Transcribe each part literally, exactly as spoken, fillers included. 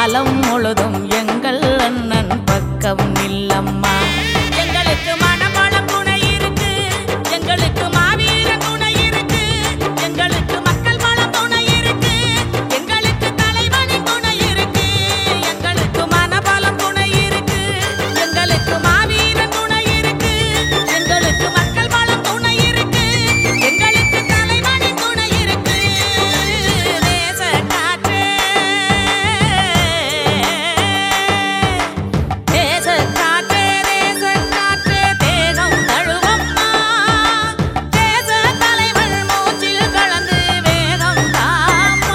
காலம் முழுதும் எங்கள் அண்ணன் பக்கம் நில்லம்மா. எங்களுக்கு மனபலம் துணை இருக்கு, எங்களுக்கு மாவீர துணை இருக்கு, எங்களுக்கு மக்கள் பலம் துணை இருக்கு, எங்களுக்கு தலைவனின் துணை இருக்கு, எங்களுக்கு மனபலம் துணை இருக்கு, எங்களுக்கு மாவீர துணை இருக்கு, எங்களுக்கு மக்கள் பலம் துணை இருக்கு, எங்களுக்கு தலைவனின் துணை இருக்கு. தேச காற்றே தேச காற்றே தேச காற்றே தேகம் தழுவம்மா. தேச தலைவன் மூச்சில் கலந்து வேகம் தாம்மா.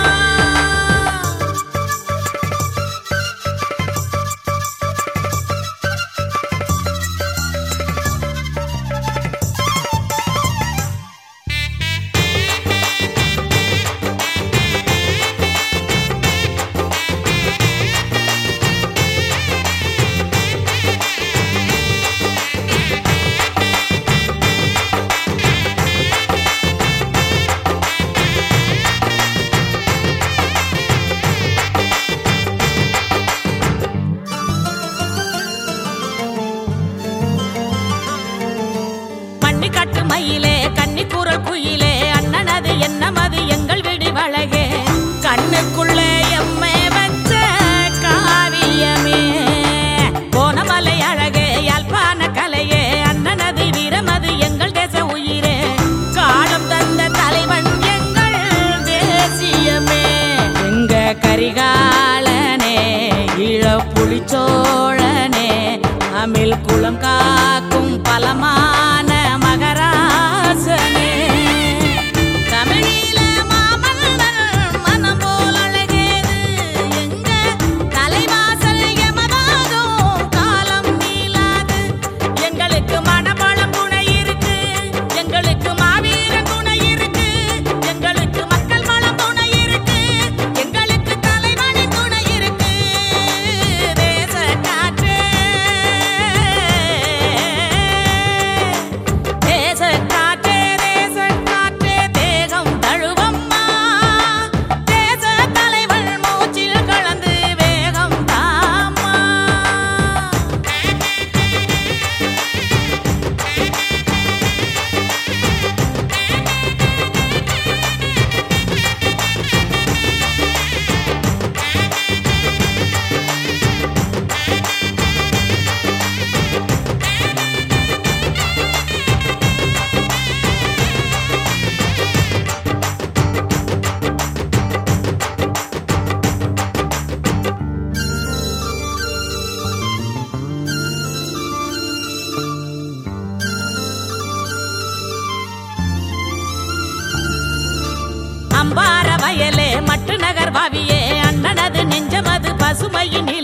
மண்ணிக்காட்டு மயிலே கன்னிக்கூறல் குயிலே அண்ணனது என்னமது எங்கள் விடி வழகே. கண்ணுக்குள்ளே எம்மை வச்ச காவியமே கோணமலை அழகே யாழ்ப்பாண கலையே. அண்ணனது வீரமது எங்கள் தேச உயிரே. காலம் தந்த தலைவன் எங்கள் தேசியமே. எங்க கரிகாலனே ஈழ புலிச்சோழனே அமிழ் குளம் காக்கும் பலமான மகராசனே. தமிழீழ மாமன்னன் மனம் போல் அழகேது எங்க தலைவாசல் எமதாகும் காலம் நீளாது. எங்களுக்கு மனபலம் துணை இருக்கு, எங்களுக்கு மாவீர துணை இருக்கு, எங்களுக்கு மக்கள் பலம் துணை இருக்கு, எங்களுக்கு தலைவனின் துணை இருக்கு. தேச காற்றே தேச காற்றே தேச காற்றே தேகம் தழுவம்மா. தேச தலைவன் மூச்சில் கலந்து வேகம் தாம்மா. அம்பார வயலே மட்டு நகர் வாவியே அண்ணனது நெஞ்சமது பசுமையின்